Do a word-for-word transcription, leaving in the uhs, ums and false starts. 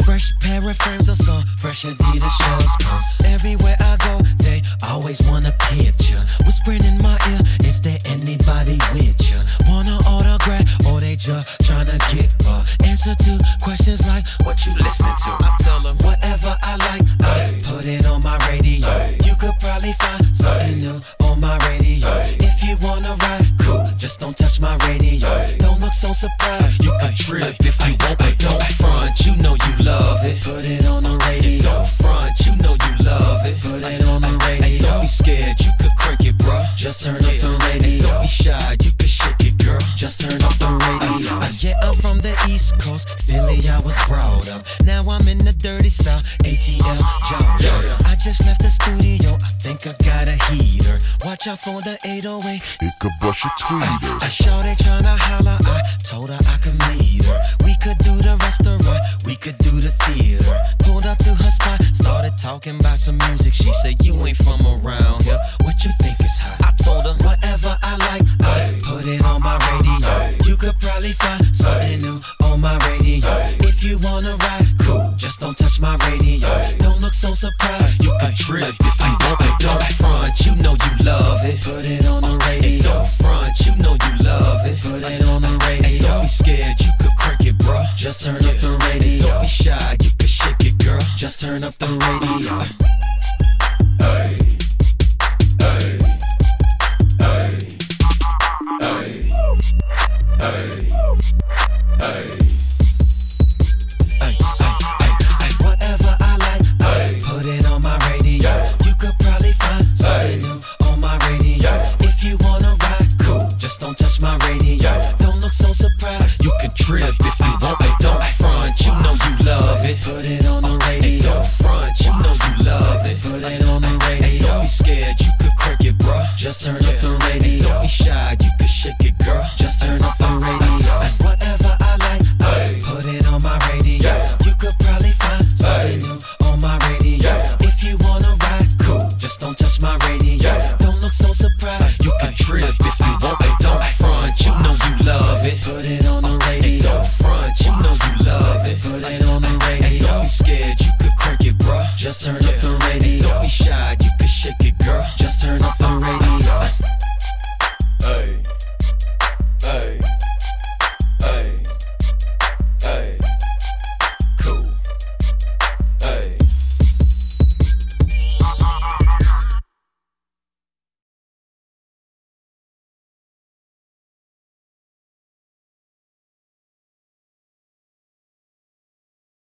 Fresh pair of frames or some fresh Adidas shoes. Cause everywhere I go, they always want a picture. Whispering in my ear, is there anybody with you? Wanna autograph or they just tryna get uh, answer to questions like, what you listening to? I tell them, whatever I like, I put it on my radio. You could probably find something new on my radio. If you wanna ride, cool, just don't touch my radio. Don't look so surprised, you can trip if you want, but don't front, you know you love it. Put it on the radio. Don't front, you know you love it. Put it on the radio. Don't be scared, you could crank it, bruh. Just turn up the radio. Don't be shy, you could shake it, girl. Just turn up the radio. Uh, uh, yeah, I'm from the East Coast, Philly, I was brought up. Now I'm in the dirty South, A T L, Georgia. I just left the studio, I think I got a heater. Watch out for the eight oh eight. It could brush your tweeters. I, I saw they tryna holler, I told her I could meet her. We could do the restaurant, we could do the theater. Pulled up to her spot, started talking about some music. She said, you ain't from around here, what you think is hot? I told her, whatever I like, I put it on my radio. You could probably find something new on my radio. If you wanna ride, cool, just don't touch my radio. Don't look so surprised, you can trip if you want, but don't front, you know you love it. Put it on the radio. Don't front, you know you love it. Put it on the radio. Don't be scared, you could crank it, bruh. Just turn up the radio. Don't be shy, you could shake it, girl. Just turn up the radio. Hey, hey, hey, hey, hey, hey. Whatever I like, I put it on my radio. You could probably find something new on my radio. If you wanna ride, cool, just don't touch my radio. Don't look so surprised, you can trip if you want, but don't front, you know you love it. Put it on the radio. Don't front, you know you love it. Put it on the radio. Don't be scared, you could crank it, bruh. Just turn up the radio. Don't be shy, you could shake it, girl. Just turn up the radio. Whatever I like, I put it on my radio. You could probably find something new on my radio. If you wanna ride, cool, just don't touch my radio. Don't look so surprised, you can trip if you want, but don't front, you know you love it. Put it on the radio. Don't front, you know you love it. Put it on the radio. Don't be scared, you could crank it, bruh. Just turn up the radio. Don't be shy, you could shake it, girl. Just turn up the